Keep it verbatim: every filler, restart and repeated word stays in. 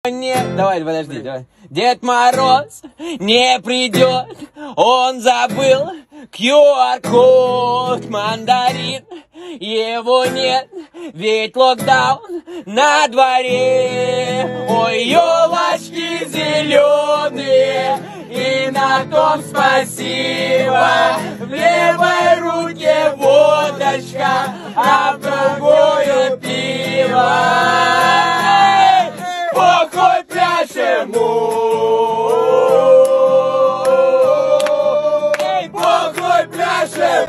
Нет, давай, подожди, давай. Дед Мороз не придет, он забыл ку ар код, мандарин, его нет, ведь локдаун на дворе. Ой, елочки зеленые, и на том спасибо. В левой руке водочка, а в другую пиво.